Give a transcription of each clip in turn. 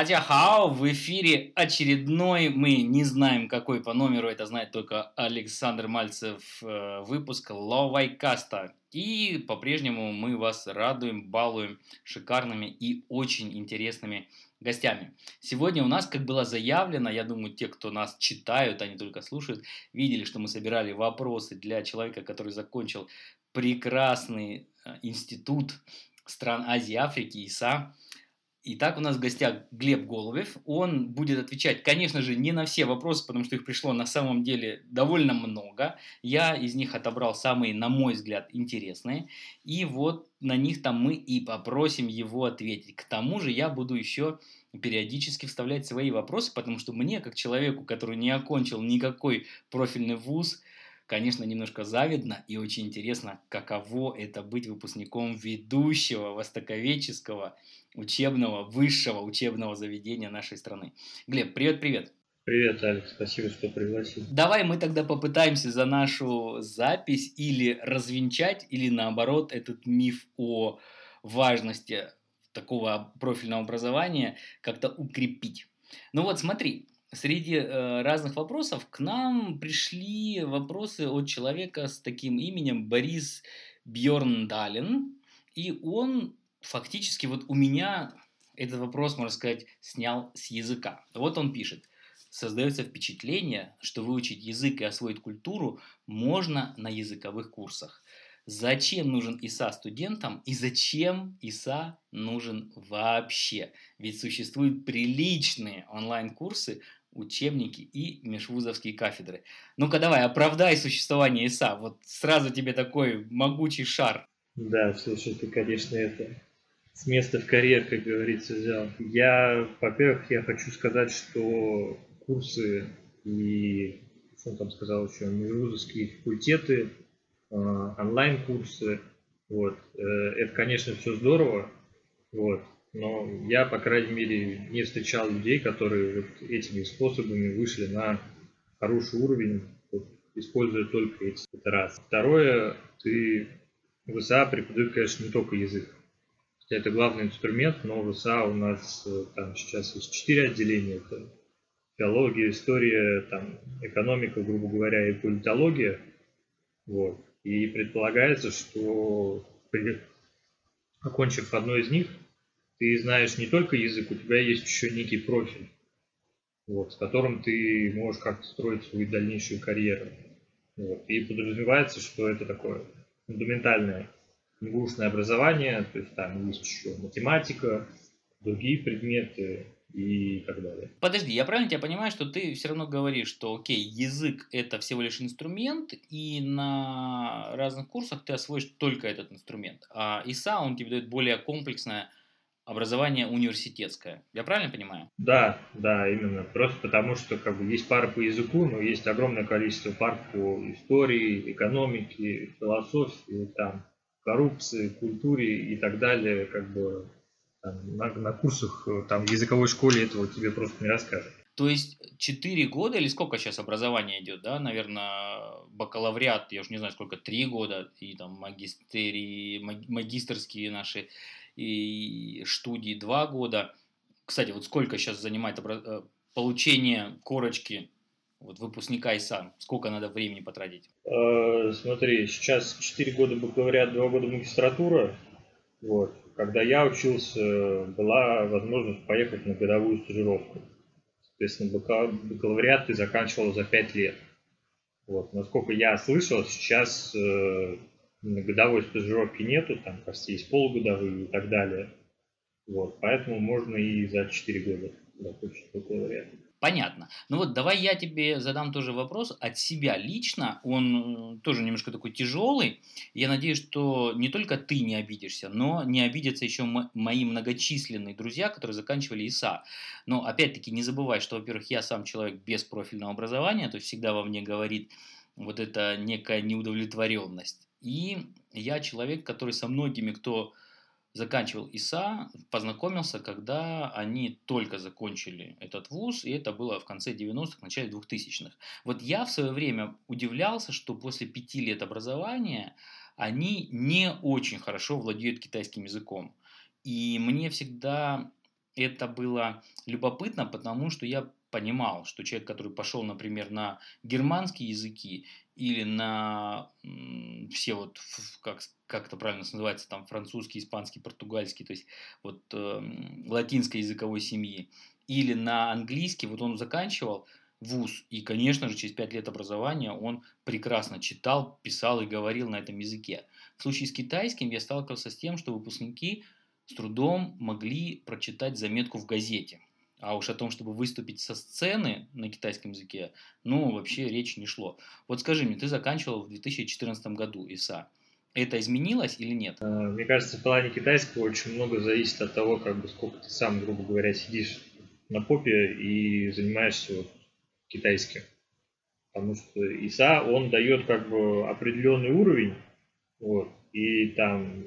Дадяхао, в эфире очередной, мы не знаем какой по номеру, это знает только Александр Мальцев, выпуск Ловайкаста. И по-прежнему мы вас радуем, балуем шикарными и очень интересными гостями. Сегодня у нас, как было заявлено, я думаю, те, кто нас читают, а не только слушают, видели, что мы собирали вопросы для человека, который закончил прекрасный институт стран Азии и Африки, ИСА. Итак, у нас в гостях Глеб Голубев. Он будет отвечать, конечно же, не на все вопросы, потому что их пришло на самом деле довольно много. Я из них отобрал самые, на мой взгляд, интересные. И вот на них там мы и попросим его ответить. К тому же я буду еще периодически вставлять свои вопросы, потому что мне, как человеку, который не окончил никакой профильный вуз, конечно, немножко завидно и очень интересно, каково это быть выпускником ведущего востоковедческого учебного, высшего учебного заведения нашей страны. Глеб, привет-привет. Привет, Алекс, спасибо, что пригласил. Давай мы тогда попытаемся за нашу запись или развенчать, или наоборот этот миф о важности такого профильного образования как-то укрепить. Ну вот смотри, среди разных вопросов к нам пришли вопросы от человека с таким именем Борис Бьорндален, и он фактически вот у меня этот вопрос, можно сказать, снял с языка. Вот он пишет. Создается впечатление, что выучить язык и освоить культуру можно на языковых курсах. Зачем нужен ИСА студентам и зачем ИСА нужен вообще? Ведь существуют приличные онлайн-курсы, учебники и межвузовские кафедры. Ну-ка давай, оправдай существование ИСА. Вот сразу тебе такой могучий шар. Да, слушай, ты, конечно, это с места в карьер, как говорится, взял. Во-первых, я хочу сказать, что курсы и, что он там сказал еще, межвузовские факультеты, онлайн-курсы, вот, это, конечно, все здорово, вот, но я, по крайней мере, не встречал людей, которые вот этими способами вышли на хороший уровень, вот, используя только эти. Это раз. Второе, в ИСА преподают, конечно, не только язык. Хотя это главный инструмент, но в ИСА у нас там сейчас есть 4 отделения. Это филология, история, там, экономика, грубо говоря, и политология. Вот. И предполагается, что окончив одно из них, ты знаешь не только язык, у тебя есть еще некий профиль, вот, с которым ты можешь как-то строить свою дальнейшую карьеру. Вот. И подразумевается, что это такое фундаментальное МГУшное образование, то есть там есть еще математика, другие предметы и так далее. Подожди, я правильно тебя понимаю, что ты все равно говоришь, что окей, язык это всего лишь инструмент, и на разных курсах ты освоишь только этот инструмент, а ИСА, он тебе дает более комплексное образование университетское. Я правильно понимаю? Да, да, именно. Просто потому, что как бы есть пара по языку, но есть огромное количество пар по истории, экономике, философии, там, коррупции, культуре и так далее. Как бы там, на курсах там, в языковой школе этого тебе просто не расскажут. То есть 4 года или сколько сейчас образование идет, да, наверное, бакалавриат, я уже не знаю, сколько, 3 года, и там магистерские наши и студии 2 года. Кстати, вот сколько сейчас занимает получение корочки вот, выпускника ИСА? Сколько надо времени потратить? Смотри, сейчас 4 года бакалавриат, 2 года магистратура. Вот. Когда я учился, была возможность поехать на годовую стажировку. Соответственно, бакалавриат ты заканчивал за 5 лет. Вот. Насколько я слышал, сейчас годовой стажировки нету, там, кажется, есть полугодовые и так далее. Вот. Поэтому можно и за 4 года закончить бакалавриат. Понятно. Ну вот давай я тебе задам тоже вопрос от себя лично. Он тоже немножко такой тяжелый. Я надеюсь, что не только ты не обидишься, но не обидятся еще мои многочисленные друзья, которые заканчивали ИСА. Но опять-таки не забывай, что, во-первых, я сам человек без профильного образования, то есть всегда во мне говорит вот эта некая неудовлетворенность. И я человек, который со многими, кто заканчивал ИСА, познакомился, когда они только закончили этот вуз, и это было в конце 90-х, начале 2000-х. Вот я в свое время удивлялся, что после 5 лет образования они не очень хорошо владеют китайским языком. И мне всегда это было любопытно, потому что я понимал, что человек, который пошел, например, на германские языки или на все вот, как это правильно называется, там французский, испанский, португальский, то есть вот латинской языковой семьи, или на английский, вот он заканчивал вуз, и, конечно же, через 5 лет образования он прекрасно читал, писал и говорил на этом языке. В случае с китайским я сталкивался с тем, что выпускники с трудом могли прочитать заметку в газете. А уж о том, чтобы выступить со сцены на китайском языке, ну, вообще речи не шло. Вот скажи мне, ты заканчивал в 2014 году ИСА. Это изменилось или нет? Мне кажется, в плане китайского очень много зависит от того, как бы сколько ты сам, грубо говоря, сидишь на попе и занимаешься вот китайским. Потому что ИСА, он дает как бы определенный уровень, вот, и там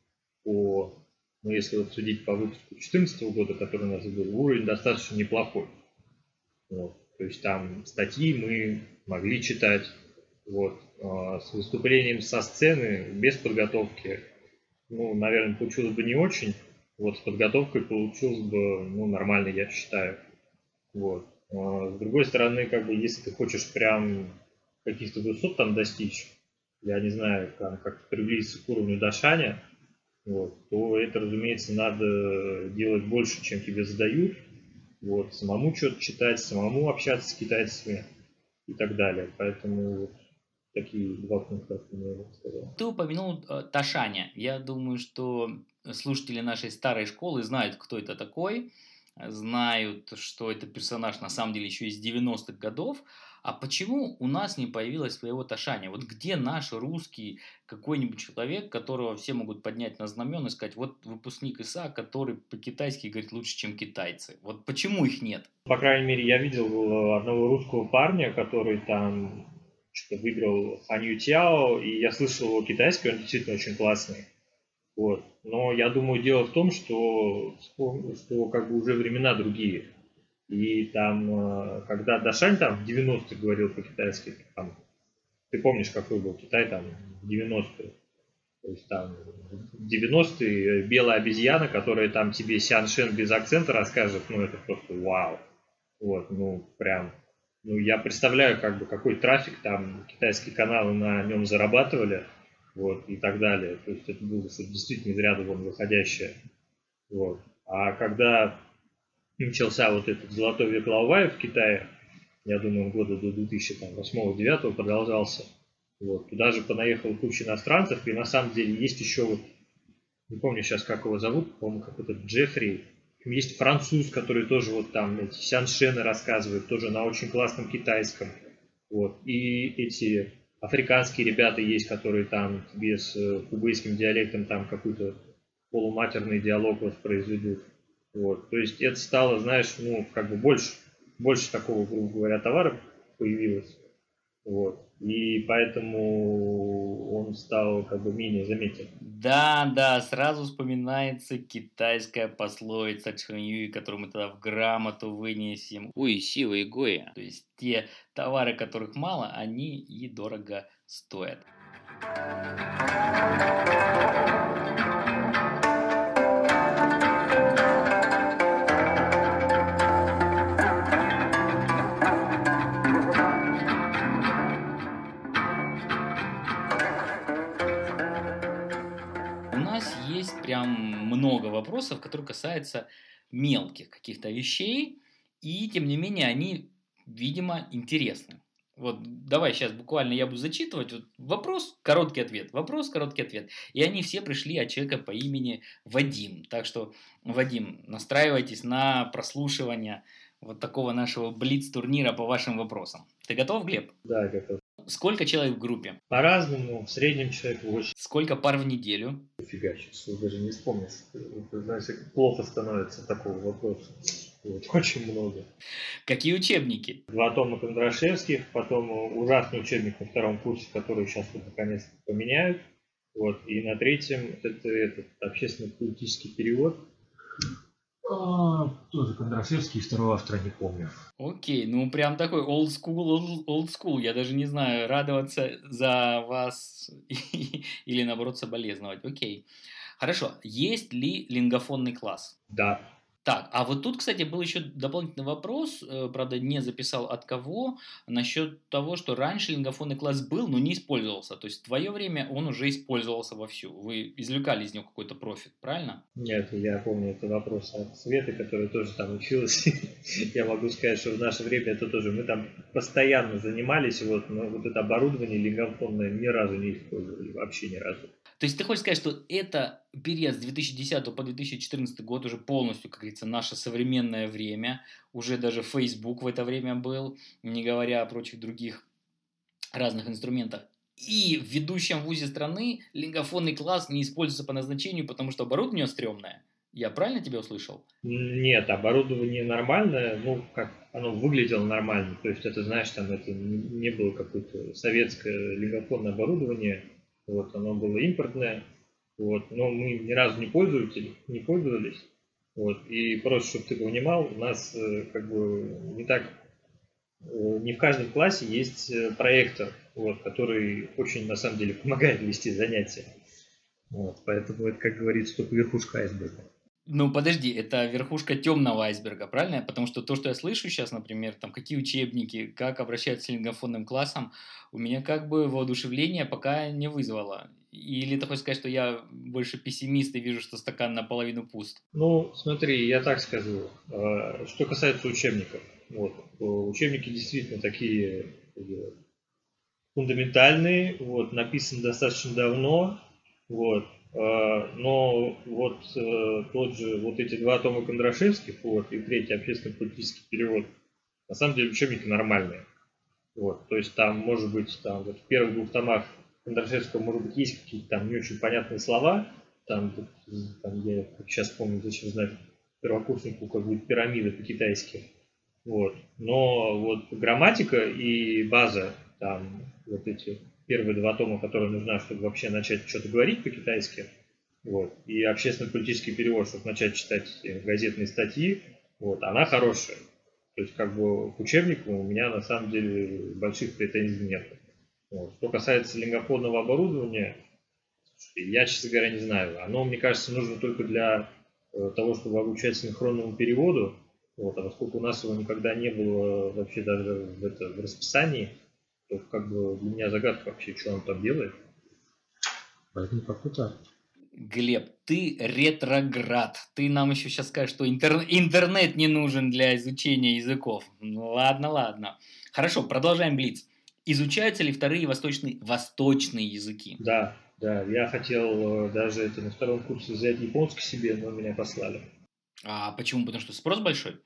по, ну, если вот судить по выпуску 2014 года, который у нас был, уровень достаточно неплохой. Вот. То есть там статьи мы могли читать, вот, с выступлением со сцены, без подготовки, ну, наверное, получилось бы не очень, вот, с подготовкой получилось бы, ну, нормально, я считаю. Вот. С другой стороны, как бы, если ты хочешь прям каких-то высот там достичь, я не знаю, как приблизиться к уровню Дашаня, вот, то это, разумеется, надо делать больше, чем тебе задают, вот, самому что-то читать, самому общаться с китайцами и так далее. Поэтому вот такие два пункта, я бы сказал. Ты упомянул Ташаня. Я думаю, что слушатели нашей старой школы знают, кто это такой, знают, что это персонаж на самом деле еще из 90-х годов. А почему у нас не появилось своего Ташаня? Вот где наш русский какой-нибудь человек, которого все могут поднять на знамена и сказать, вот выпускник ИСА, который по-китайски говорит лучше, чем китайцы. Вот почему их нет? По крайней мере, я видел одного русского парня, который там что-то выиграл Ханью Тяо, и я слышал его китайский, он действительно очень классный. Вот. Но я думаю, дело в том, что как бы уже времена другие. И там, когда Дашань там в 90-х говорил по-китайски, там, ты помнишь, какой был Китай там в 90-е? То есть там в 90-е белая обезьяна, которая там тебе Сяншен без акцента расскажет, ну это просто вау. Вот, ну прям, ну я представляю, как бы какой трафик там китайские каналы на нем зарабатывали, вот, и так далее. То есть это было что-то действительно из ряда вон выходящее. Вот. А когда начался вот этот золотой век Лаовая в Китае, я думаю, года до 2008-2009 продолжался. Вот. Туда же понаехала куча иностранцев, и на самом деле есть еще вот, не помню сейчас, как его зовут, по-моему, какой-то Джеффри. Есть француз, который тоже вот там эти сяншены рассказывает, тоже на очень классном китайском. Вот. И эти африканские ребята есть, которые там тебе с кубейским диалектом там какой-то полуматерный диалог воспроизведут. Вот. То есть это стало, знаешь, ну, как бы больше такого, грубо говоря, товара появилось. Вот. И поэтому он стал как бы менее заметен. Да, да, сразу вспоминается китайская пословица Чхэньюй, которую мы тогда в грамоту вынесем. Уй, сила и гоя. То есть те товары, которых мало, они и дорого стоят. У нас есть прям много вопросов, которые касаются мелких каких-то вещей, и тем не менее они, видимо, интересны. Вот давай сейчас буквально я буду зачитывать. Вот вопрос, короткий ответ. Вопрос, короткий ответ. И они все пришли от человека по имени Вадим. Так что, Вадим, настраивайтесь на прослушивание вот такого нашего блиц-турнира по вашим вопросам. Ты готов, Глеб? Да, готов. Сколько человек в группе? По-разному, в среднем человек 8. Сколько пар в неделю? Фига, сейчас даже не вспомнишь. Это, знаешь, плохо становится от такого вопроса. Вот, очень много. Какие учебники? 2 тома Кондрашевских, потом ужасный учебник на 2 курсе, который сейчас вот наконец поменяют. Вот, и на 3-м это этот общественно-политический перевод. Тоже Кондрашевский, второго автора не помню. Окей, ну прям такой old school. Я даже не знаю, радоваться за вас или наоборот соболезновать. Окей. Хорошо. Есть ли лингофонный класс? Да. Так, а вот тут, кстати, был еще дополнительный вопрос, правда, не записал от кого, насчет того, что раньше лингофонный класс был, но не использовался. То есть в твое время он уже использовался вовсю. Вы извлекали из него какой-то профит, правильно? Нет, я помню, это вопрос от Светы, которая тоже там училась. Я могу сказать, что в наше время это тоже, мы там постоянно занимались, вот, но вот это оборудование лингофонное ни разу не использовали, вообще ни разу. То есть ты хочешь сказать, что это период с 2010 по 2014 год уже полностью, как говорится, наше современное время, уже даже Facebook в это время был, не говоря о прочих других разных инструментах. И в ведущем вузе страны лингофонный класс не используется по назначению, потому что оборудование стрёмное. Я правильно тебя услышал? Нет, оборудование нормальное, ну, как оно выглядело нормально. То есть это, знаешь, там это не было какое-то советское лингофонное оборудование, вот, оно было импортное, вот, но мы ни разу не пользовались, вот, и просто, чтобы ты понимал, у нас как бы не так, не в каждом классе есть проектор, вот, который очень, на самом деле, помогает вести занятия. Вот, поэтому это, как говорится, только верхушка айсберга. Ну, подожди, это верхушка темного айсберга, правильно? Потому что то, что я слышу сейчас, например, там, какие учебники, как обращаются с лингофонным классом, у меня как бы воодушевление пока не вызвало. Или ты хочешь сказать, что я больше пессимист и вижу, что стакан наполовину пуст? Ну, смотри, я так скажу. Что касается учебников, вот, учебники действительно такие фундаментальные, вот, написаны достаточно давно, вот, но вот тот же, вот эти два тома Кондрашевских, вот, и третий общественно-политический перевод, на самом деле учебники нормальные. Вот, то есть там, может быть, там вот в первых двух томах Кондрашевского, может быть, есть какие-то там не очень понятные слова, там я как сейчас помню, зачем знать первокурснику, как будет пирамида по-китайски. Вот. Но вот грамматика и база, там вот эти первые два тома, которые нужна, чтобы вообще начать что-то говорить по-китайски, вот, и общественно-политический перевод, чтобы начать читать газетные статьи, вот, она хорошая. То есть, как бы, к учебнику у меня, на самом деле, больших претензий нет. Вот. Что касается лингофонного оборудования, я, честно говоря, не знаю. Оно, мне кажется, нужно только для того, чтобы обучать синхронному переводу. Вот. А поскольку у нас его никогда не было вообще даже в расписании, то как бы для меня загадка вообще, что он там делает. Поэтому как-то так. Глеб, ты ретроград. Ты нам еще сейчас скажешь, что интернет не нужен для изучения языков. Ну ладно, ладно. Хорошо, продолжаем блиц. Изучаются ли вторые восточные языки? Да, да, я хотел даже это на втором курсе взять японский себе, но меня послали. А почему? Потому что спрос большой?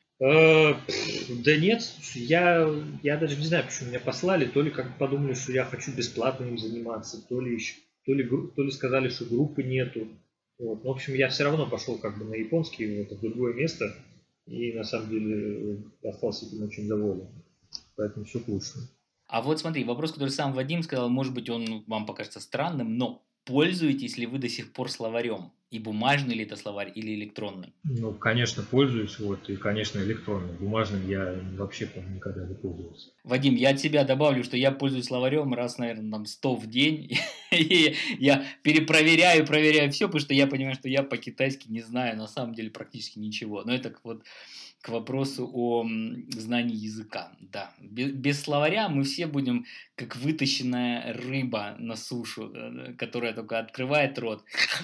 Да нет, я даже не знаю, почему меня послали, то ли как подумали, что я хочу бесплатно им заниматься, то ли сказали, что группы нету. Вот. Ну, в общем, я все равно пошел как бы на японский, вот, в другое место, и на самом деле остался этим очень доволен. Поэтому все к лучшему. А вот смотри, вопрос, который сам Вадим сказал, может быть, он вам покажется странным, но пользуетесь ли вы до сих пор словарем? И бумажный ли это словарь, или электронный? Ну, конечно, пользуюсь, вот, и, конечно, электронным. Бумажным я вообще, по-моему, никогда не пользовался. Вадим, я от себя добавлю, что я пользуюсь словарем раз, наверное, там 100 в день. И я перепроверяю, проверяю все, потому что я понимаю, что я по-китайски не знаю на самом деле практически ничего. Но это вот к вопросу о знании языка. Да, без словаря мы все будем как вытащенная рыба на сушу, которая только открывает рот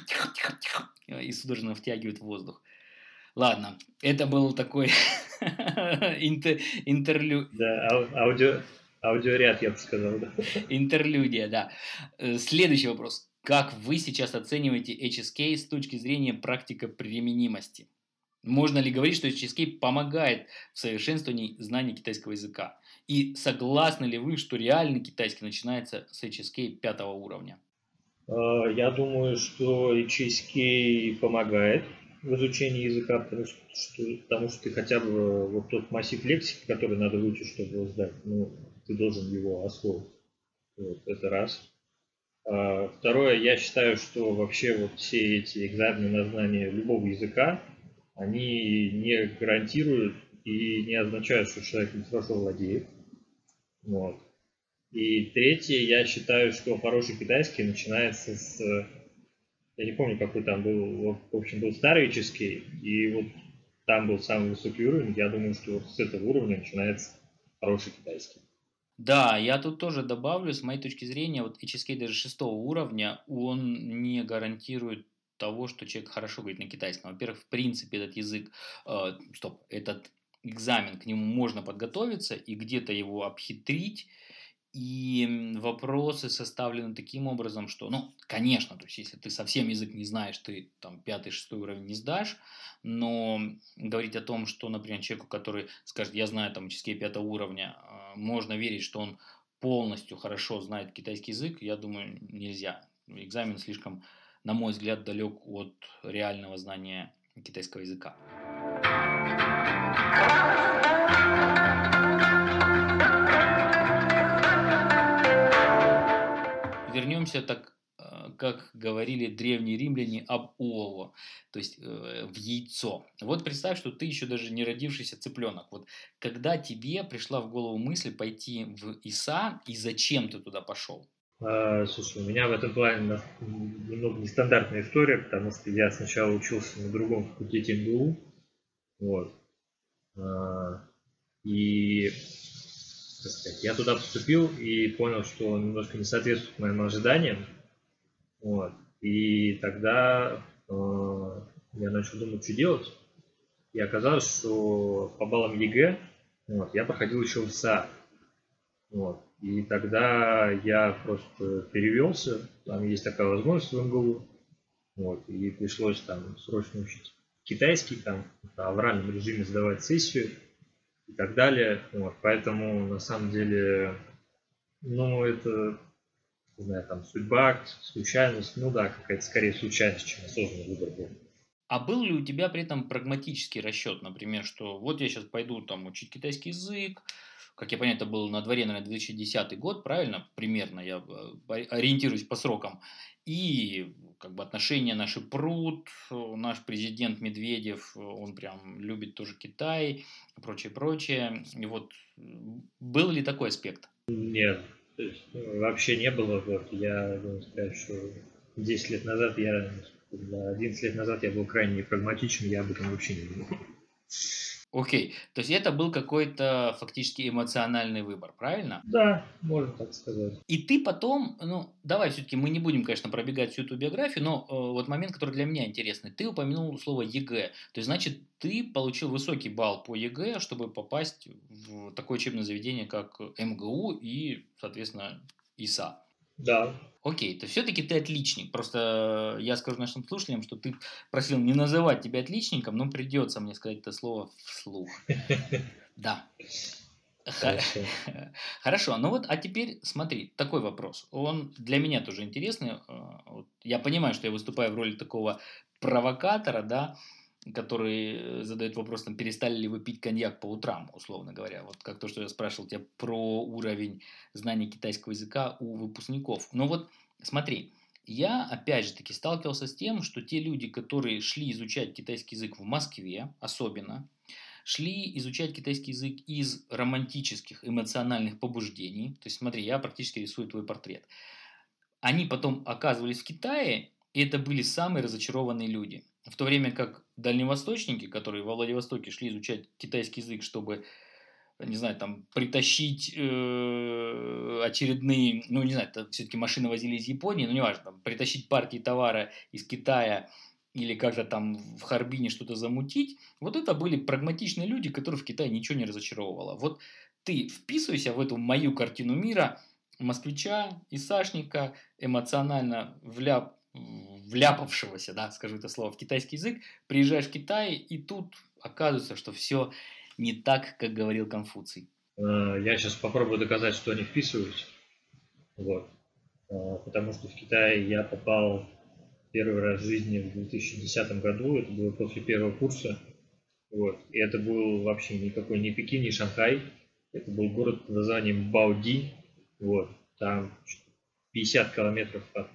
и судорожно втягивает воздух. Ладно, это был такой интерлюд. Да, аудиоряд, я бы сказал, да. Интерлюдия, да. Следующий вопрос. Как вы сейчас оцениваете HSK с точки зрения практико-применимости? Можно ли говорить, что HSK помогает в совершенствовании знаний китайского языка? И согласны ли вы, что реальный китайский начинается с HSK 5 уровня? Я думаю, что HSK помогает в изучении языка, потому что ты хотя бы вот тот массив лексики, который надо выучить, чтобы его сдать, ну, ты должен его освоить. Вот, это раз. Второе, я считаю, что вообще вот все эти экзамены на знание любого языка, они не гарантируют и не означают, что человек не хорошо владеет. Вот. И третье, я считаю, что хороший китайский начинается с... Я не помню, какой там был, в общем, был старый чешский, и вот там был самый высокий уровень. Я думаю, что вот с этого уровня начинается хороший китайский. Да, я тут тоже добавлю, с моей точки зрения, вот HSK даже шестого уровня, он не гарантирует того, что человек хорошо говорит на китайском. Во-первых, в принципе, этот язык, этот экзамен, к нему можно подготовиться и где-то его обхитрить, и вопросы составлены таким образом, что, ну, конечно, то есть если ты совсем язык не знаешь, ты там пятый, шестой уровень не сдашь, но говорить о том, что, например, человеку, который скажет, я знаю там HSK пятого уровня, можно верить, что он полностью хорошо знает китайский язык, я думаю, нельзя. Экзамен слишком, на мой взгляд, далек от реального знания китайского языка. Вернемся так, как говорили древние римляне, об олово, то есть в яйцо. Вот представь, что ты еще даже не родившийся цыпленок. Вот когда тебе пришла в голову мысль пойти в ИСА, и зачем ты туда пошел? Слушай, у меня в этом плане немного нестандартная история, потому что я сначала учился на другом факультете МГУ, вот, и, так сказать, я туда поступил и понял, что он немножко не соответствует моим ожиданиям, вот, и тогда я начал думать, что делать, и оказалось, что по баллам ЕГЭ вот, я проходил еще в ИСА, вот. И тогда я просто перевелся, там есть такая возможность в МГУ, вот, и пришлось там срочно учить китайский, там в авральном режиме сдавать сессию и так далее. Вот, поэтому на самом деле, ну, это, не знаю, там судьба, случайность, ну да, какая-то скорее случайность, чем осознанный выбор был. А был ли у тебя при этом прагматический расчет, например, что вот я сейчас пойду там учить китайский язык, как я понимаю, это был на дворе, наверное, 2010 год, правильно? Примерно я ориентируюсь по срокам. И как бы отношения наши прут, наш президент Медведев, он прям любит тоже Китай, и прочее, прочее. И вот был ли такой аспект? Нет, то есть, вообще не было. Вот, я должен сказать, что 10 лет назад я, 11 лет назад я был крайне прагматичен, я об этом вообще не думал. Окей, то есть это был какой-то фактически эмоциональный выбор, правильно? Да, можно так сказать. И ты потом, ну, давай все-таки мы не будем, конечно, пробегать всю эту биографию, но вот момент, который для меня интересный. Ты упомянул слово ЕГЭ. То есть, значит, ты получил высокий балл по ЕГЭ, чтобы попасть в такое учебное заведение, как МГУ и, соответственно, ИСА. Да. Окей, то все-таки ты отличник. Просто я скажу нашим слушателям, что ты просил не называть тебя отличником, но придется мне сказать это слово вслух. Да. Хорошо. Хорошо, ну вот, а теперь смотри, такой вопрос. Он для меня тоже интересный. Вот я понимаю, что я выступаю в роли такого провокатора, да, который задает вопрос, там, перестали ли вы пить коньяк по утрам, условно говоря. Вот как то, что я спрашивал тебя про уровень знания китайского языка у выпускников. Но вот смотри, я опять же таки сталкивался с тем, что те люди, которые шли изучать китайский язык в Москве, особенно, шли изучать китайский язык из романтических эмоциональных побуждений. То есть смотри, я практически рисую твой портрет. Они потом оказывались в Китае, и это были самые разочарованные люди. В то время как дальневосточники, которые во Владивостоке шли изучать китайский язык, чтобы, не знаю, там притащить очередные, ну не знаю, это все-таки машины возили из Японии, но неважно, там, притащить партии товара из Китая или как-то там в Харбине что-то замутить, вот это были прагматичные люди, которых в Китае ничего не разочаровывало. Вот ты вписывайся в эту мою картину мира москвича, исашника, эмоционально вляпавшегося, да, скажу это слово, в китайский язык, приезжаешь в Китай, и тут оказывается, что все не так, как говорил Конфуций. Я сейчас попробую доказать, что не вписываюсь. Вот. Потому что в Китай я попал первый раз в жизни в 2010 году. Это было после первого курса. Вот. И это был вообще никакой не Пекин, не Шанхай. Это был город под названием Баоди. Вот. Там 50 километров от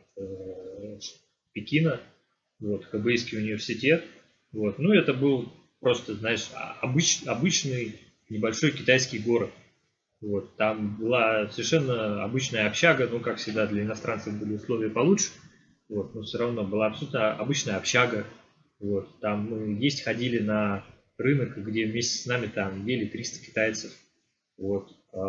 Пекина. Вот. Хэбэйский университет. Вот. Ну, это был просто, знаешь, обычный небольшой китайский город. Вот. Там была совершенно обычная общага, ну, как всегда, для иностранцев были условия получше. Вот. Но все равно была абсолютно обычная общага. Вот. Там мы есть ходили на рынок, где вместе с нами там ели 300 китайцев. Вот.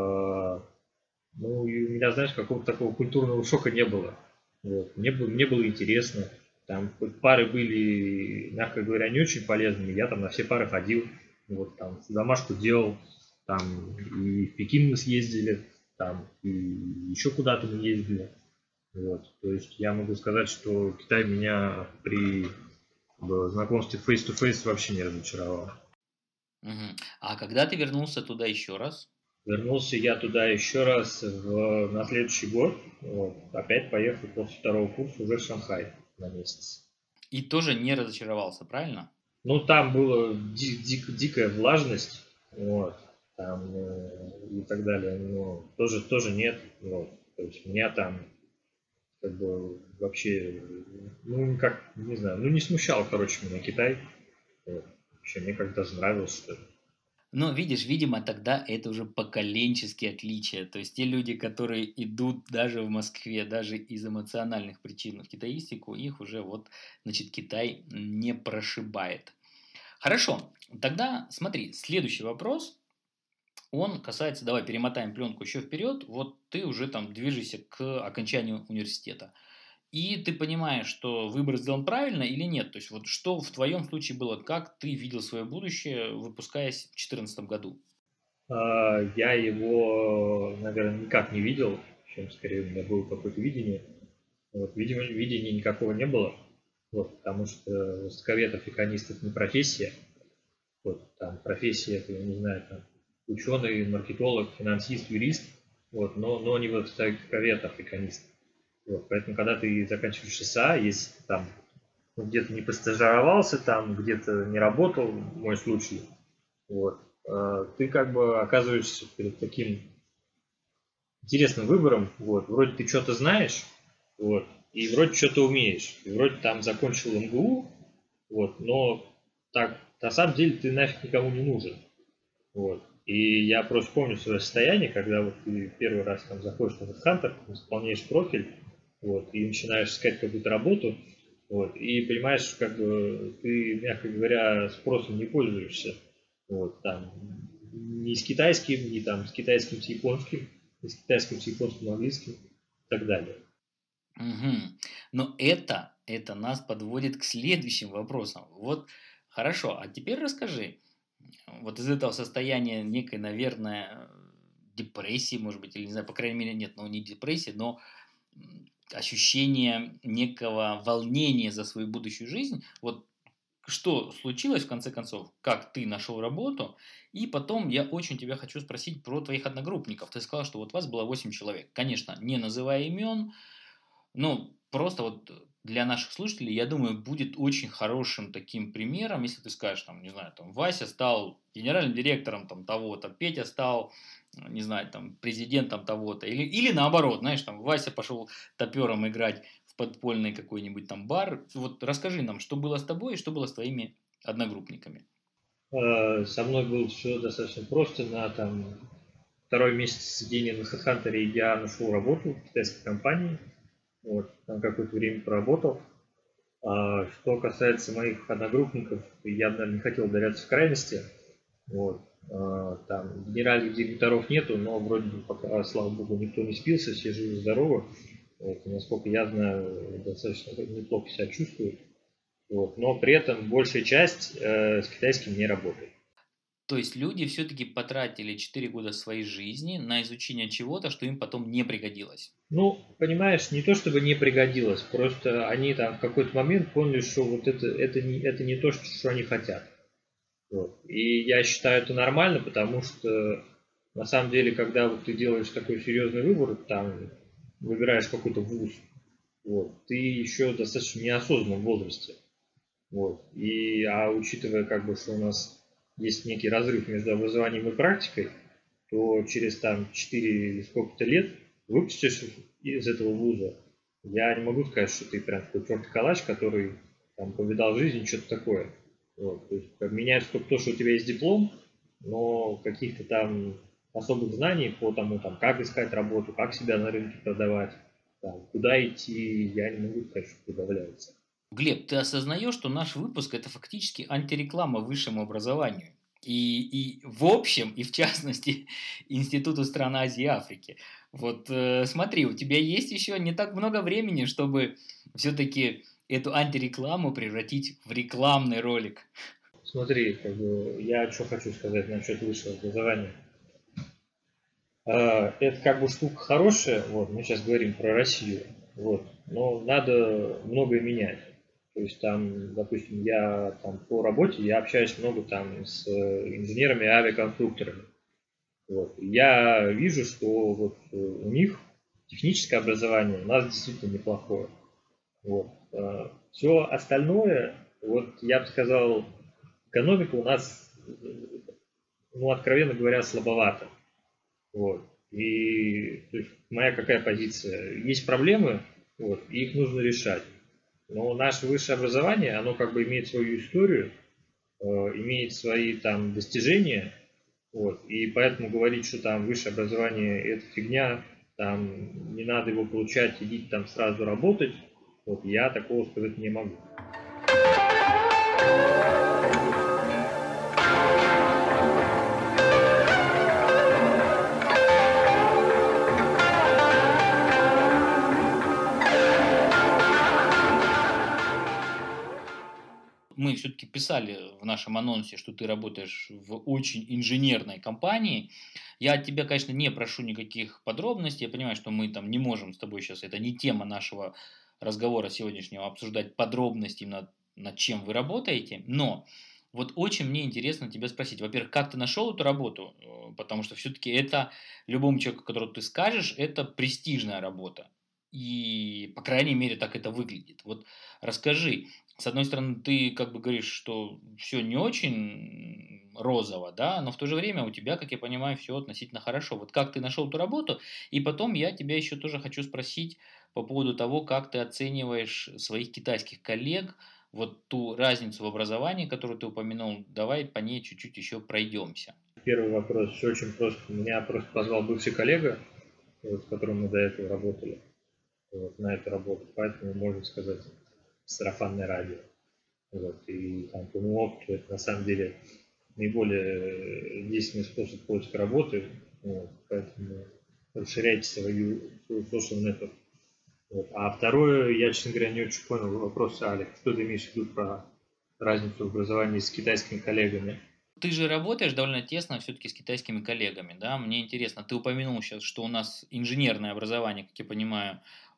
Ну, и у меня, знаешь, какого-то такого культурного шока не было. Вот. Мне было интересно. Там хоть пары были, мягко говоря, не очень полезными. Я там на все пары ходил. Вот, там, домашку делал. Там и в Пекин мы съездили. Там и еще куда-то мы ездили. Вот. То есть я могу сказать, что Китай меня при знакомстве face-to-face вообще не разочаровал. Мгм. А когда ты вернулся туда еще раз? Вернулся я туда еще раз на следующий год. Вот. Опять поехал после второго курса уже в Шанхай на месяц. И тоже не разочаровался, правильно? Ну, там была дикая влажность, вот, там и так далее, но тоже нет, вот. То есть меня там как бы вообще, ну, как, не знаю, ну, не смущал, короче, меня Китай. Вот. Вообще, мне как даже нравилось, что ли. Но видишь, видимо, тогда это уже поколенческие отличия. То есть те люди, которые идут даже в Москве, даже из эмоциональных причин в китаистику, их уже вот, значит, Китай не прошибает. Хорошо, тогда смотри, следующий вопрос, он касается, давай перемотаем пленку еще вперед, вот ты уже там движешься к окончанию университета. И ты понимаешь, что выбор сделан правильно или нет. То есть вот что в твоем случае было, как ты видел свое будущее, выпускаясь в 2014 году? Я его, наверное, никак не видел, чем скорее у меня было какое-то видение. Вот, видимо, видения никакого не было, вот, потому что востоковед африканист – не профессия. Вот, там профессия, это, я не знаю, там, ученый, маркетолог, финансист, юрист, вот, но не востоковед африканист. Вот, поэтому, когда ты заканчиваешь СА, если там ну, где-то не постажировался, там где-то не работал, мой случай, вот, ты как бы оказываешься перед таким интересным выбором, вот, вроде ты что-то знаешь, вот, и вроде что-то умеешь, и вроде там закончил МГУ, вот, но так, на самом деле ты нафиг никому не нужен, вот. И я просто помню свое состояние, когда вот ты первый раз там заходишь на HeadHunter, заполняешь профиль, вот, и начинаешь искать какую-то работу, вот, и понимаешь, как бы ты, мягко говоря, спросом не пользуешься, вот, там, ни с китайским, ни там с китайским, с японским, ни с китайским, с японским, английским и так далее. Мгм. Но это нас подводит к следующим вопросам. Вот хорошо, а теперь расскажи, вот из этого состояния некой, наверное, депрессии, может быть, или не знаю, по крайней мере, нет, ну не депрессии, но ощущение некого волнения за свою будущую жизнь. Вот что случилось в конце концов? Как ты нашел работу? И потом я очень тебя хочу спросить про твоих одногруппников. Ты сказал, что вот вас было 8 человек. Конечно, не называя имен, ну, просто вот для наших слушателей, я думаю, будет очень хорошим таким примером, если ты скажешь, там, не знаю, там, Вася стал генеральным директором там того-то, Петя стал, не знаю, там, президентом того-то, или наоборот, знаешь, там, Вася пошел топером играть в подпольный какой-нибудь там бар. Вот расскажи нам, что было с тобой и что было с твоими одногруппниками. Со мной было все достаточно просто. На там, второй месяц сидения на HeadHunter я нашел работу в китайской компании. Вот, там какое-то время проработал. Что касается моих одногруппников, я, наверное, не хотел ударяться в крайности. Вот. Там генеральных директоров нету, но вроде бы пока, слава богу, никто не спился, все живы-здоровы. Вот. И, насколько я знаю, достаточно неплохо себя чувствуют. Вот. Но при этом большая часть с китайским не работает. То есть люди все-таки потратили 4 года своей жизни на изучение чего-то, что им потом не пригодилось. Ну, понимаешь, не то чтобы не пригодилось, просто они там в какой-то момент поняли, что вот это не то, что они хотят. Вот. И я считаю это нормально, потому что на самом деле, когда вот ты делаешь такой серьезный выбор, там выбираешь какой-то вуз, вот, ты еще достаточно неосознанном возрасте. Вот. Учитывая, как бы, что у нас есть некий разрыв между образованием и практикой, то через там 4 или сколько-то лет выпустишь из этого вуза, я не могу сказать, что ты прям такой тертый калач, который там повидал жизнь, что-то такое. Вот. То есть меняется только то, что у тебя есть диплом, но каких-то там особых знаний по тому, там, как искать работу, как себя на рынке продавать, там, куда идти, я не могу сказать, что прибавляется. Глеб, ты осознаешь, что наш выпуск это фактически антиреклама высшему образованию? И в общем, и в частности, Институту стран Азии и Африки. Вот смотри, у тебя есть еще не так много времени, чтобы все-таки эту антирекламу превратить в рекламный ролик. Смотри, как бы я что хочу сказать насчет высшего образования. Это как бы штука хорошая, вот, мы сейчас говорим про Россию, вот, но надо многое менять. То есть там, допустим, я там по работе, я общаюсь много там с инженерами и авиаконструкторами. Вот. И я вижу, что вот у них техническое образование у нас действительно неплохое. Вот. Все остальное, вот я бы сказал, экономика у нас, ну, откровенно говоря, слабовата. Вот. И то есть, моя какая позиция? Есть проблемы, вот, и их нужно решать. Но наше высшее образование, оно как бы имеет свою историю, имеет свои там достижения, вот, и поэтому говорить, что там высшее образование это фигня, там не надо его получать, идите там сразу работать, вот, я такого сказать не могу. Мы все-таки писали в нашем анонсе, что ты работаешь в очень инженерной компании. Я от тебя, конечно, не прошу никаких подробностей. Я понимаю, что мы там не можем с тобой сейчас, это не тема нашего разговора сегодняшнего, обсуждать подробности, над чем вы работаете. Но вот очень мне интересно тебя спросить. Во-первых, как ты нашел эту работу? Потому что все-таки это любому человеку, которому ты скажешь, это престижная работа. И, по крайней мере, так это выглядит. Вот расскажи, с одной стороны, ты как бы говоришь, что все не очень розово, да, но в то же время у тебя, как я понимаю, все относительно хорошо. Вот как ты нашел эту работу? И потом я тебя еще тоже хочу спросить по поводу того, как ты оцениваешь своих китайских коллег, вот ту разницу в образовании, которую ты упомянул. Давай по ней чуть-чуть еще пройдемся. Первый вопрос, все очень просто. Меня просто позвал бывший коллега, вот, с которым мы до этого работали, вот, на эту работу, поэтому можно сказать сарафанное радио. Вот, и там, по моему опыту это на самом деле наиболее действенный способ поиска работы, вот, поэтому расширяйте свою social network. Вот. А второе, я, честно говоря, не очень понял вопрос, Алекс, что ты имеешь в виду про разницу в образовании с китайскими коллегами? Ты же работаешь довольно тесно все-таки с китайскими коллегами, да? Мне интересно, ты упомянул сейчас, что у нас инженерное образование, как я понимаю,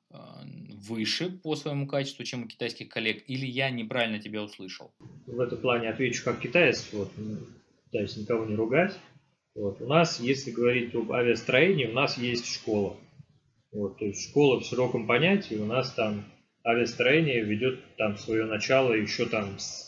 выше по своему качеству, чем у китайских коллег, или я неправильно тебя услышал? В этом плане отвечу как китаец, вот, пытаюсь никого не ругать. Вот. У нас, если говорить об авиастроении, у нас есть школа. Вот, то есть школа в широком понятии, у нас там авиастроение ведет там свое начало еще там с,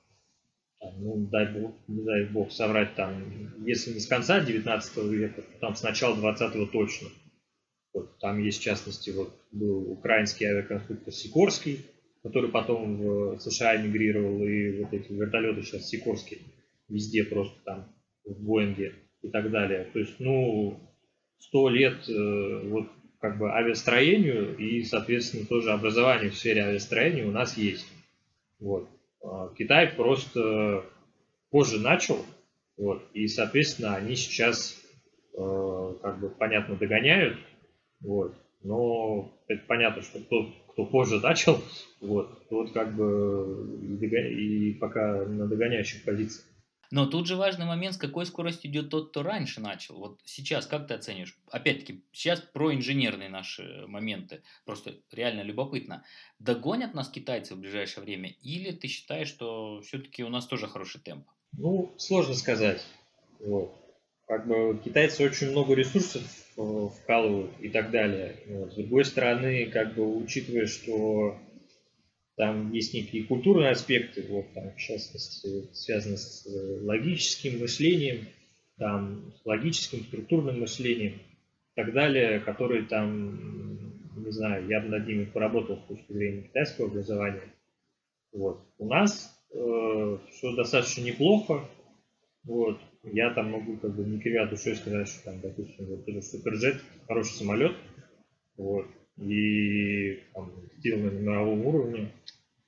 там, ну, дай бог соврать, там, если не с конца 19 века, то там с начала 20-го точно. Вот, там есть, в частности, вот, был украинский авиаконструктор Сикорский, который потом в США эмигрировал, и вот эти вертолеты сейчас Сикорские везде просто там, в Боинге и так далее. То есть, ну, 100 лет вот как бы авиастроению и, соответственно, тоже образование в сфере авиастроения у нас есть. Вот. Китай просто позже начал, вот, и, соответственно, они сейчас как бы, понятно, догоняют, вот, но это понятно, что тот, кто позже начал, вот, тот как бы и пока на догоняющих позициях. Но тут же важный момент, с какой скоростью идет тот, кто раньше начал. Вот сейчас как ты оценишь? Опять-таки, сейчас про инженерные наши моменты. Просто реально любопытно. Догонят нас китайцы в ближайшее время? Или ты считаешь, что все-таки у нас тоже хороший темп? Ну, сложно сказать. Вот. Как бы китайцы очень много ресурсов вкалывают и так далее. Вот. С другой стороны, как бы учитывая, что там есть некие культурные аспекты, вот там, в частности, связанные с логическим мышлением, там, с логическим структурным мышлением и так далее, которые там, не знаю, я бы над ними поработал с точки зрения китайского образования. Вот. У нас все достаточно неплохо. Вот. Я там могу как бы не кривя душой сказать, что там, допустим, вот этот Суперджет хороший самолет, вот, и там, сделанный на мировом уровне,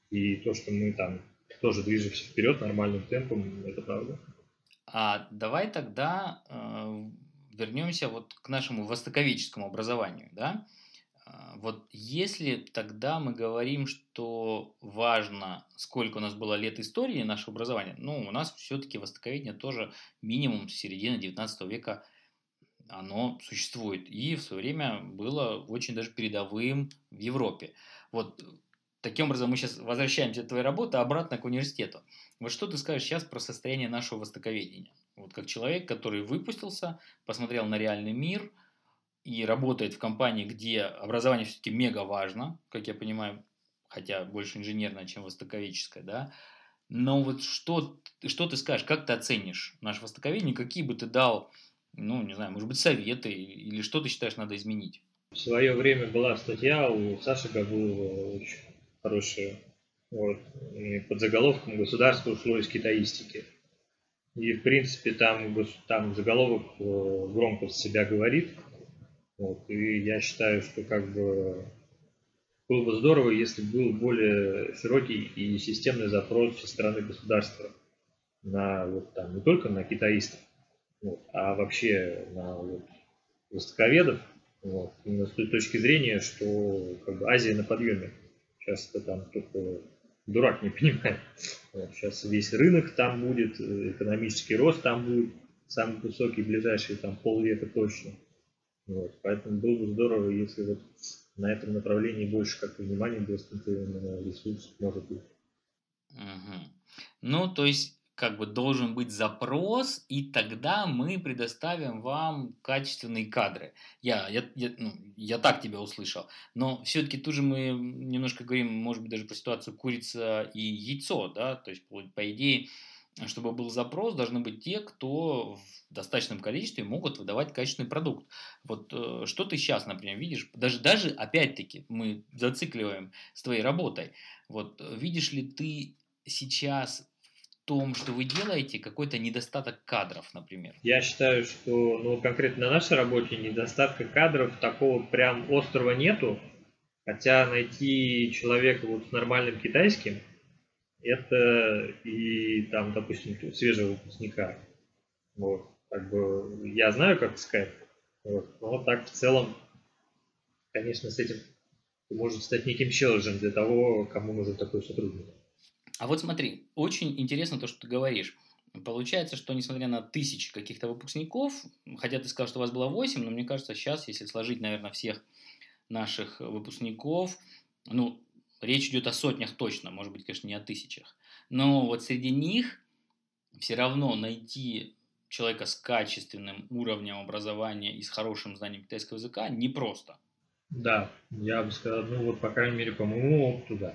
И то, что мы там тоже движемся вперед нормальным темпом, это правда. А давай тогда вернемся вот к нашему востоковедческому образованию, да? Вот если тогда мы говорим, что важно, сколько у нас было лет истории нашего образования, ну, у нас все-таки востоковедение тоже минимум с середины 19 века оно существует. И в свое время было очень даже передовым в Европе. Вот таким образом мы сейчас возвращаемся от твоей работы обратно к университету. Вот что ты скажешь сейчас про состояние нашего востоковедения? Вот как человек, который выпустился, посмотрел на реальный мир и работает в компании, где образование все-таки мега важно, как я понимаю, хотя больше инженерное, чем востоковедческое, да? Но вот что ты скажешь, как ты оценишь наше востоковедение, какие бы ты дал, ну, не знаю, может быть, советы, или что ты считаешь надо изменить? В свое время была статья у Саши Габулова, очень хорошая, вот, и под заголовком «Государство ушло из китаистики». И, в принципе, там заголовок громко за себя говорит. Вот, и я считаю, что как бы было бы здорово, если был более широкий и системный запрос со стороны государства на вот там не только на китаистов, вот, а вообще на вот, востоковедов, вот, именно с той точки зрения, что как бы Азия на подъеме. Сейчас это там только дурак не понимает. Вот, сейчас весь рынок там будет, экономический рост там будет самый высокий, ближайшие там полвека точно. Вот, поэтому было бы здорово, если вот на этом направлении больше как-то внимания было сконцентрировано, ресурс может быть. Мгм. Ну, то есть, как бы должен быть запрос, и тогда мы предоставим вам качественные кадры. Я так тебя услышал. Но все-таки тут же мы немножко говорим, может быть, даже про ситуацию курица и яйцо, да? То есть, по идее, чтобы был запрос, должны быть те, кто в достаточном количестве могут выдавать качественный продукт. Вот что ты сейчас, например, видишь, даже опять-таки мы зацикливаем с твоей работой. Вот видишь ли ты сейчас в том, что вы делаете, какой-то недостаток кадров, например? Я считаю, что ну, конкретно на нашей работе недостатка кадров такого прям острого нету, хотя найти человека вот с нормальным китайским, это и там, допустим, свежего выпускника. Вот, как бы я знаю, как искать, вот, но так в целом, конечно, с этим может стать неким челленджем для того, кому нужен такой сотрудник. А вот смотри, очень интересно то, что ты говоришь. Получается, что несмотря на тысячи каких-то выпускников, хотя ты сказал, что у вас было 8, но мне кажется, сейчас, если сложить, наверное, всех наших выпускников, ну, речь идет о сотнях точно, может быть, конечно, не о тысячах. Но вот среди них все равно найти человека с качественным уровнем образования и с хорошим знанием китайского языка непросто. Да, я бы сказал, ну вот, по крайней мере, по моему опыту, да.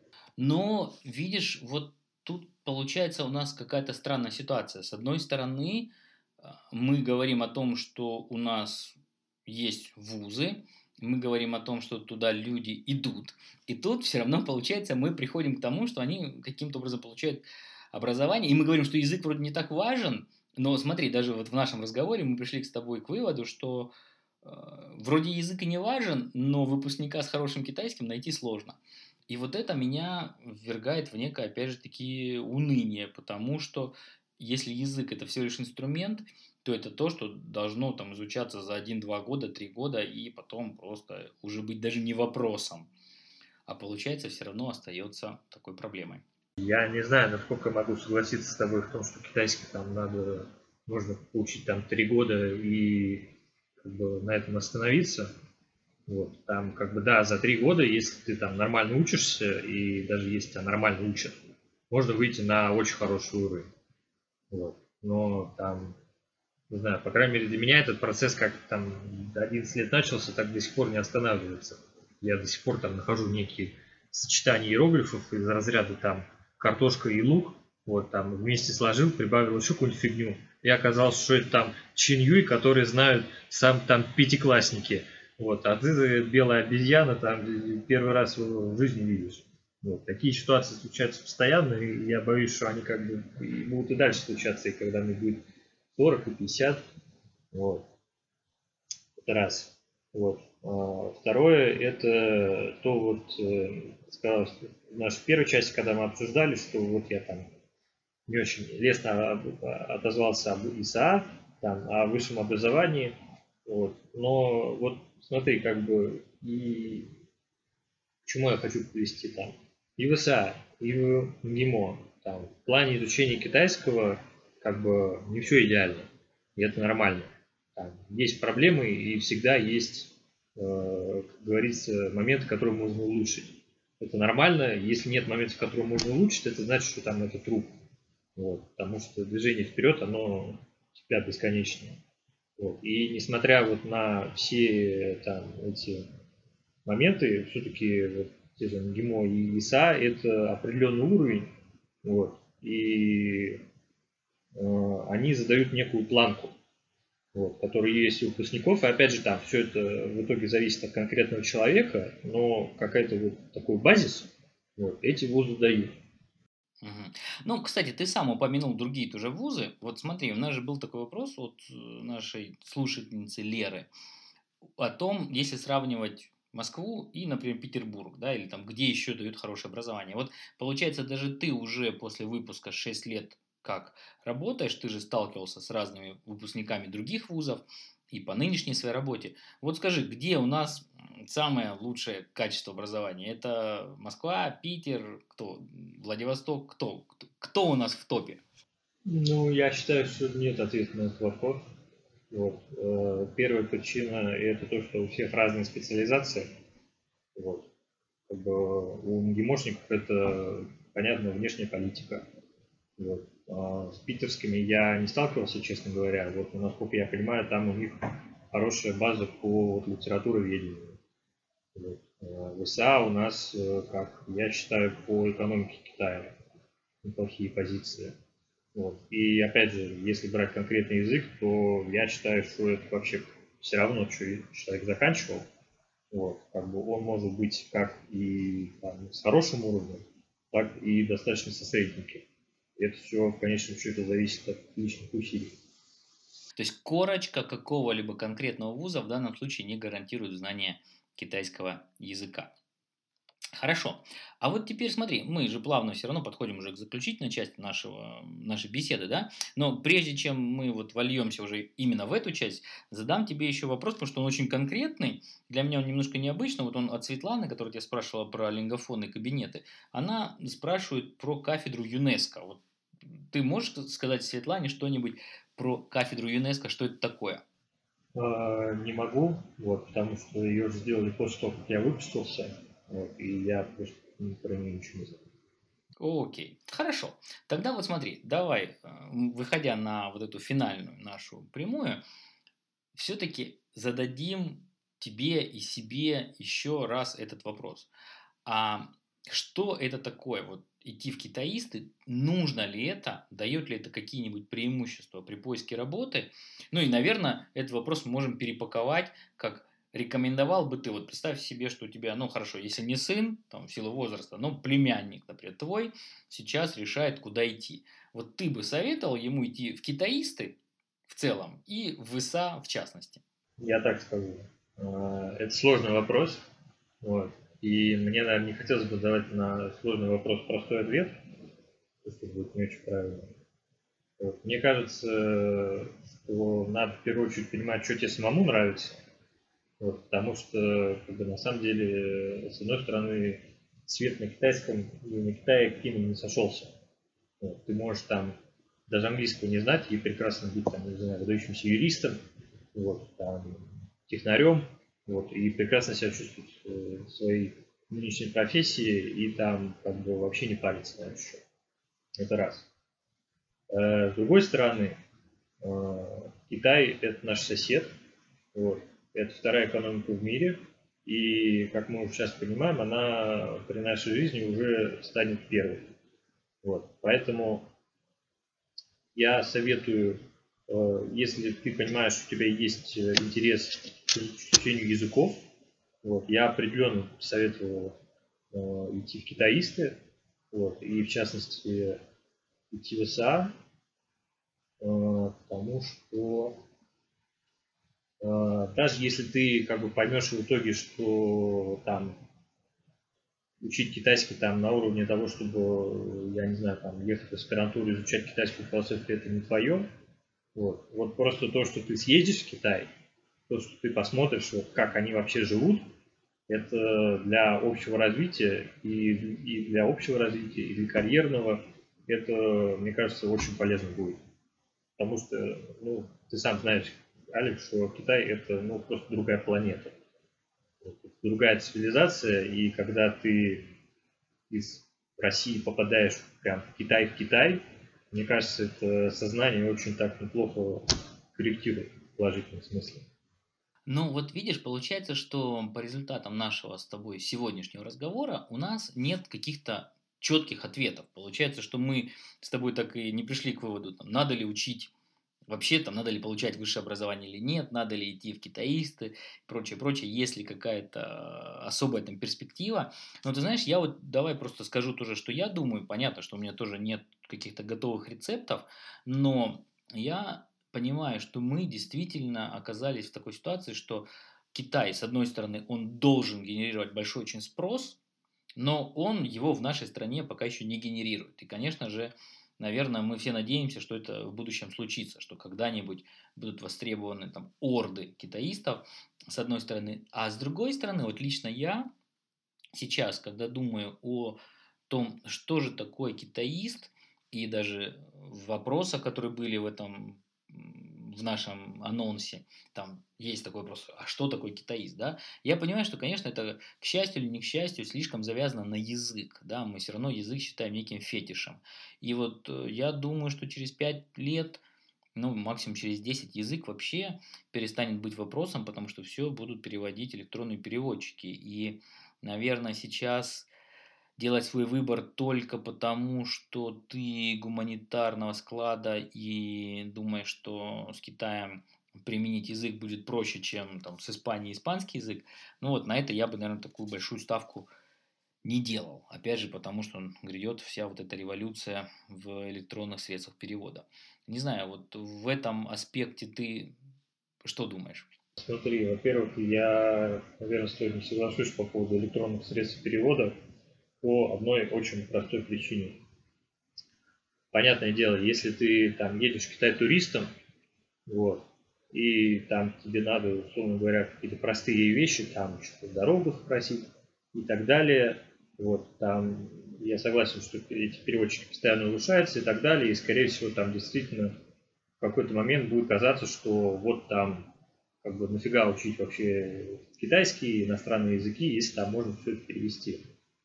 Но, видишь, вот тут получается у нас какая-то странная ситуация. С одной стороны, мы говорим о том, что у нас есть вузы, мы говорим о том, что туда люди идут, и тут все равно получается, мы приходим к тому, что они каким-то образом получают образование, и мы говорим, что язык вроде не так важен, но смотри, даже вот в нашем разговоре мы пришли с тобой к выводу, что вроде язык и не важен, но выпускника с хорошим китайским найти сложно. И вот это меня ввергает в некое, опять же таки, уныние, потому что если язык это всего лишь инструмент, то это то, что должно там изучаться за 1-2 года, 3 года и потом просто уже быть даже не вопросом. А получается все равно остается такой проблемой. Я не знаю, насколько могу согласиться с тобой в том, что китайский там можно получить там 3 года и как бы на этом остановиться. Вот, там как бы да, за 3 года, если ты там нормально учишься и даже если тебя нормально учат, можно выйти на очень хороший уровень. Вот. Но там, не знаю, по крайней мере для меня этот процесс как там 11 лет начался, так до сих пор не останавливается. Я до сих пор там нахожу некие сочетания иероглифов из разряда там картошка и лук, вот там вместе сложил, прибавил еще какую-нибудь фигню. И оказалось, что это там чинюй, которые знают сам там пятиклассники. Вот, а ты белая обезьяна там первый раз в жизни видишь. Вот, такие ситуации случаются постоянно, и я боюсь, что они как бы и будут и дальше случаться, и когда мне будет 40 и 50. Вот. Это раз. Вот. Второе, это то вот, сказал, что в нашей первой части, когда мы обсуждали, что вот я там не очень лестно отозвался об ИСА, там, о высшем образовании. Вот. Но вот смотри, как бы и к чему я хочу привести там. И в ИСА, и в МГИМО. Там, в плане изучения китайского как бы не все идеально. И это нормально. Там, есть проблемы и всегда есть, как говорится, моменты, которые можно улучшить. Это нормально. Если нет моментов, которые можно улучшить, это значит, что там это труп. Вот, потому что движение вперед, оно всегда бесконечное. Вот. И несмотря вот на все там эти моменты, все-таки вот, те же МГИМО и ИСА это определенный уровень, вот, и они задают некую планку, вот, которая есть у выпускников, и опять же там все это в итоге зависит от конкретного человека, но какой-то вот такой базис, вот, эти вузы дают. Мгм. Ну, кстати, ты сам упомянул другие тоже вузы. Вот смотри, у нас же был такой вопрос от нашей слушательницы Леры о том, если сравнивать Москву и, например, Петербург, да, или там, где еще дают хорошее образование. Вот получается, даже ты уже после выпуска 6 лет как работаешь, ты же сталкивался с разными выпускниками других вузов и по нынешней своей работе. Вот скажи, где у нас самое лучшее качество образования? Это Москва, Питер, кто? Владивосток, кто у нас в топе? Ну, я считаю, что нет ответа на этот вопрос. Вот. Первая причина – это то, что у всех разные специализации. Вот. Как бы у МГИМОшников это, понятно, внешняя политика. Вот. С питерскими я не сталкивался, честно говоря. Вот, насколько я понимаю, там у них хорошая база по вот, литературоведению. Вот. В ИСА у нас, как я считаю, по экономике Китая неплохие позиции. Вот. И опять же, если брать конкретный язык, то я считаю, что это вообще все равно, что человек заканчивал. Вот. Как бы он может быть как и там, с хорошим уровнем, так и достаточно со средненьким. Это все в конечном счете зависит от личных усилий. То есть корочка какого-либо конкретного вуза в данном случае не гарантирует знание китайского языка. Хорошо. А вот теперь смотри, мы же плавно все равно подходим уже к заключительной части нашей беседы, да? Но прежде чем мы вот вольемся уже именно в эту часть, задам тебе еще вопрос, потому что он очень конкретный. Для меня он немножко необычный. Вот он от Светланы, которая тебя спрашивала про лингофонные кабинеты. Она спрашивает про кафедру ЮНЕСКО. Вот ты можешь сказать Светлане что-нибудь про кафедру ЮНЕСКО, что это такое? Не могу, вот, потому что ее сделали после того, как я выпустился, вот, и я просто про нее ничего не знаю. Окей, хорошо. Тогда вот смотри, давай, выходя на вот эту финальную нашу прямую, все-таки зададим тебе и себе еще раз этот вопрос. А что это такое? Вот идти в китаисты, нужно ли это, дает ли это какие-нибудь преимущества при поиске работы? Ну и, наверное, этот вопрос мы можем перепаковать как рекомендовал бы ты, вот представь себе, что у тебя, ну хорошо, если не сын, там, в силу возраста, но племянник, например, твой, сейчас решает, куда идти. Вот ты бы советовал ему идти в китаисты в целом и в ИСА в частности? Я так скажу. Это сложный вопрос, вот, и мне, наверное, не хотелось бы давать на сложный вопрос простой ответ, потому что будет не очень правильно. Вот. Мне кажется, что надо в первую очередь понимать, что тебе самому нравится, вот, потому что, как бы, на самом деле, с одной стороны, свет на китайском и на Китае климат не сошелся. Вот, ты можешь там даже английского не знать и прекрасно быть там, не знаю, выдающимся юристом, вот, там, технарем, вот, и прекрасно себя чувствовать в своей нынешней профессии и там как бы вообще не париться на этот счет. Это раз. С другой стороны, Китай – это наш сосед, вот, это вторая экономика в мире, и, как мы уже сейчас понимаем, она при нашей жизни уже станет первой. Вот. Поэтому я советую, если ты понимаешь, что у тебя есть интерес к изучению языков, вот, я определенно советую идти в китаисты, вот, и в частности идти в ИСА, потому что Даже если ты как бы поймешь в итоге, что там учить китайский там на уровне того, чтобы, я не знаю, там ехать в аспирантуру, изучать китайскую философию, это не твое. Вот просто то, что ты съездишь в Китай, то, что ты посмотришь, вот, как они вообще живут, это для общего развития и для общего развития, и для карьерного, это, мне кажется, очень полезно будет. Потому что, ну, ты сам знаешь, Алекс, что Китай это, ну, просто другая планета. Другая цивилизация, и когда ты из России попадаешь прям в Китай, мне кажется, это сознание очень так неплохо корректирует в положительном смысле. Ну, вот видишь, получается, что по результатам нашего с тобой сегодняшнего разговора у нас нет каких-то четких ответов. Получается, что мы с тобой так и не пришли к выводу, там, надо ли учить вообще, там, надо ли получать высшее образование или нет, надо ли идти в китаисты, и прочее, прочее, есть ли какая-то особая там перспектива. Но ты знаешь, я вот давай просто скажу тоже, что я думаю. Понятно, что у меня тоже нет каких-то готовых рецептов, но я понимаю, что мы действительно оказались в такой ситуации, что Китай, с одной стороны, он должен генерировать большой очень спрос, но он его в нашей стране пока еще не генерирует. И, конечно же, наверное, мы все надеемся, что это в будущем случится, что когда-нибудь будут востребованы там орды китаистов, с одной стороны. А с другой стороны, вот лично я сейчас, когда думаю о том, что же такое китаист, и даже вопросы, которые были в этом в нашем анонсе, там есть такой вопрос, а что такое китаист, да? Я понимаю, что, конечно, это, к счастью или не к счастью, слишком завязано на язык, да, мы все равно язык считаем неким фетишем. И вот я думаю, что через 5 лет, ну, максимум через 10 язык вообще перестанет быть вопросом, потому что все будут переводить электронные переводчики. И, наверное, сейчас делать свой выбор только потому, что ты гуманитарного склада и думаешь, что с Китаем применить язык будет проще, чем там, с Испанией испанский язык, ну вот на это я бы, наверное, такую большую ставку не делал. Опять же, потому что грядет вся вот эта революция в электронных средствах перевода. Не знаю, вот в этом аспекте ты что думаешь? Смотри, во-первых, я, наверное, с тобой не соглашусь по поводу электронных средств перевода по одной очень простой причине. Понятное дело, если ты там едешь в Китай туристом, вот, и там тебе надо, условно говоря, какие-то простые вещи, там что-то дорогу спросить и так далее, вот, там я согласен, что эти переводчики постоянно улучшаются и так далее, и, скорее всего, там действительно в какой-то момент будет казаться, что вот там как бы нафига учить вообще китайские, иностранные языки, если там можно все это перевести.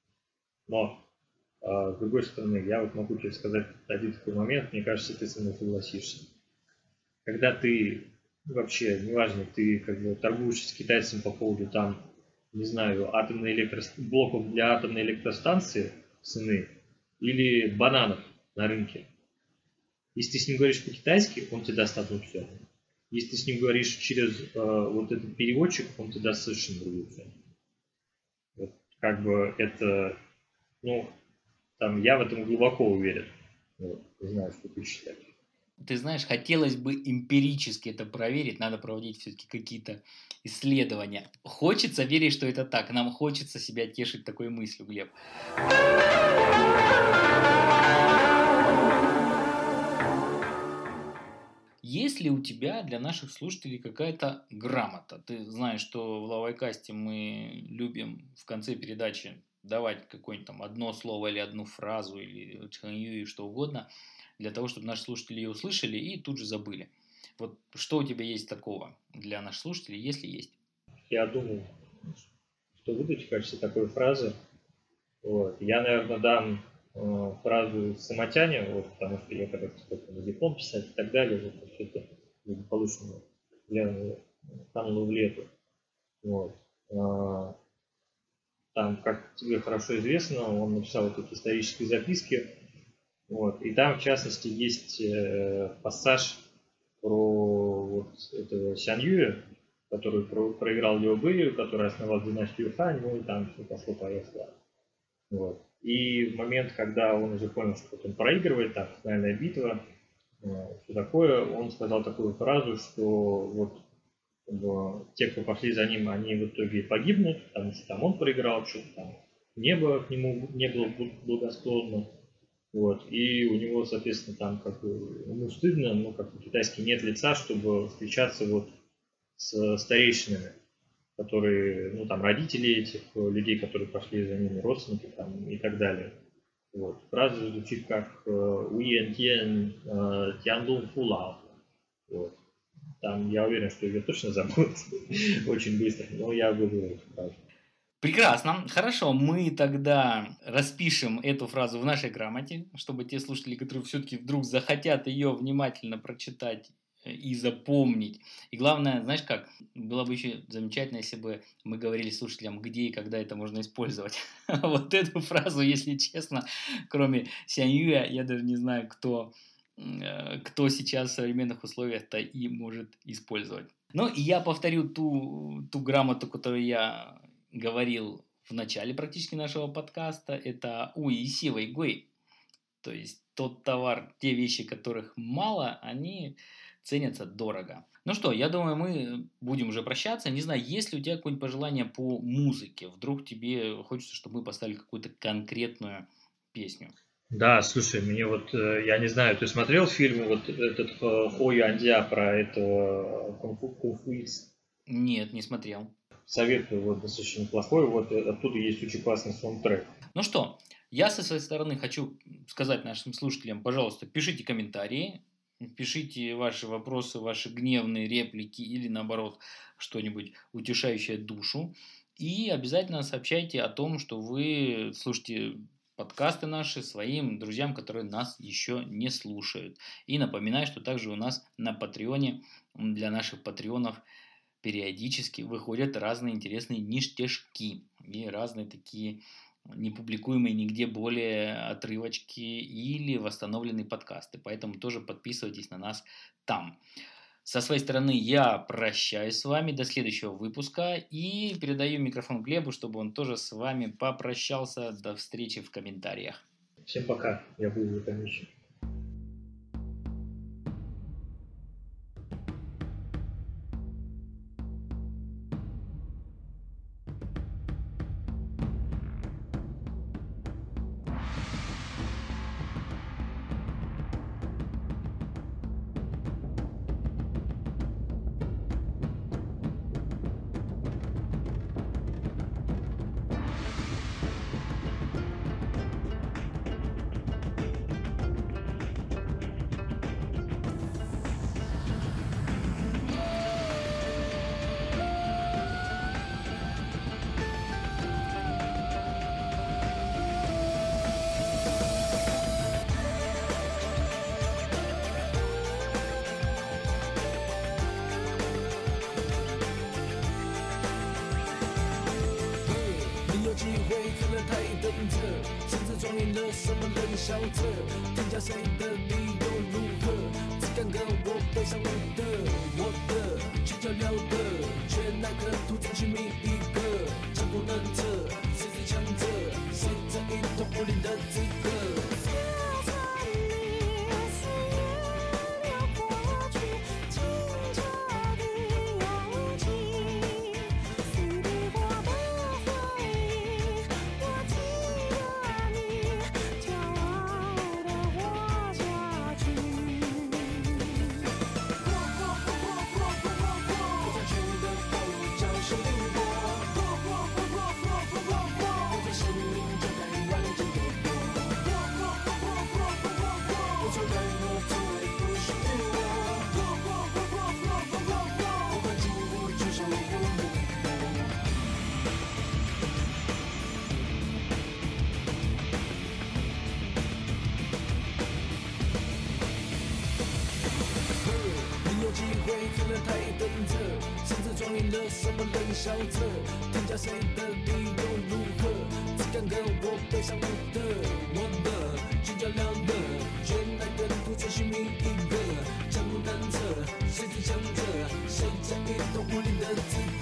Но, с другой стороны, я вот могу тебе сказать один такой момент, мне кажется, ты со мной согласишься. Когда ты вообще, неважно, ты как бы торгуешь с китайцем по поводу там, не знаю, блоков для атомной электростанции цены или бананов на рынке. Если ты с ним говоришь по-китайски, он тебе даст одну цену. Если ты с ним говоришь через вот этот переводчик, он тебе даст совершенно другую цену. Вот, как бы это, ну, там я в этом глубоко уверен. Вот, не знаю, что ты считаешь. Ты знаешь, хотелось бы эмпирически это проверить, надо проводить все-таки какие-то исследования. Хочется верить, что это так, нам хочется себя тешить такой мыслью, Глеб. Есть ли у тебя для наших слушателей какая-то грамота? Ты знаешь, что в Лавайкасте мы любим в конце передачи давать какое-нибудь там одно слово или одну фразу или чханью, и что угодно, для того, чтобы наши слушатели ее услышали и тут же забыли. Вот что у тебя есть такого для наших слушателей, если есть? Я думаю, что выдать в качестве такой фразы. Вот. Я, наверное, дам фразу самотяне, вот, потому что я когда-то на диплом писать и так далее, вот, все это благополучно кануло в лету. Вот. Там, как тебе хорошо известно, он написал вот эти исторические записки, вот, и там, в частности, есть пассаж про вот этого Сян Юя, который проиграл Лиу Бэю, который основал династию Хань, ну и там все пошло-поехало. Вот. И в момент, когда он уже понял, что он проигрывает, там, финальная битва, все такое, он сказал такую фразу, что вот те, кто пошли за ним, они в итоге погибнут, потому что там он проиграл, что-то там небо к нему не было благосклонно. Вот. И у него, соответственно, там как бы ему стыдно, но как бы китайский нет лица, чтобы встречаться вот с старейшинами, которые, ну там родители этих людей, которые пошли за ними, родственники там и так далее. Вот. Фраза звучит как «Уиен Тьен Тяндун Фулао». Вот. Там я уверен, что ее точно забудут очень быстро, но я выговорю эту фразу. Прекрасно. Хорошо, мы тогда распишем эту фразу в нашей грамоте, чтобы те слушатели, которые все-таки вдруг захотят ее внимательно прочитать и запомнить. И главное, знаешь как, было бы еще замечательно, если бы мы говорили слушателям, где и когда это можно использовать. Вот эту фразу, если честно, кроме Сянь Юя, я даже не знаю, кто сейчас в современных условиях-то и может использовать. Ну, и я повторю ту грамоту, которую я говорил в начале практически нашего подкаста. Это уи си вэй гуэй. То есть тот товар, те вещи, которых мало, они ценятся дорого. Ну что, я думаю, мы будем уже прощаться. Не знаю, есть ли у тебя какое-нибудь пожелание по музыке? Вдруг тебе хочется, чтобы мы поставили какую-то конкретную песню? Да, слушай, мне вот, я не знаю, ты смотрел фильм вот этот Хо Юандя про этого кунг-фуиста? Нет, не смотрел. Советую, вот достаточно плохой, вот оттуда есть очень классный саундтрек. Ну что, я со своей стороны хочу сказать нашим слушателям, пожалуйста, пишите комментарии, пишите ваши вопросы, ваши гневные реплики или наоборот что-нибудь утешающее душу. И обязательно сообщайте о том, что вы слушаете подкасты наши своим друзьям, которые нас еще не слушают. И напоминаю, что также у нас на Патреоне для наших патреонов периодически выходят разные интересные ништяшки и разные такие непубликуемые нигде более отрывочки или восстановленные подкасты. Поэтому тоже подписывайтесь на нас там. Со своей стороны я прощаюсь с вами до следующего выпуска и передаю микрофон Глебу, чтобы он тоже с вами попрощался. До встречи в комментариях. Всем пока, я буду закончен. 小测，天下谁的理由如何？只敢跟我背上我的，去交流的，却那个突出去觅一个，强不能测，谁最强者？谁在一统武林的资格？什么冷笑着，天下谁的理由如何？只敢跟我背上我的，去较量的，却那个独自寻觅一个，强不难测，谁最强者？谁在一统武林的资格？